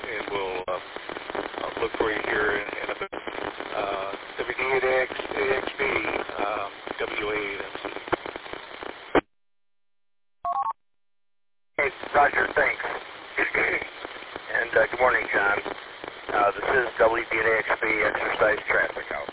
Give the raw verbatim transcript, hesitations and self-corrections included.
and we'll uh, I'll look for you here in, in a bit. Uh, W D eight A X B, um, W A eight M C. Hey, Roger, thanks. and uh, good morning, John. Uh, this is W D eight A X B Exercise Traffic House.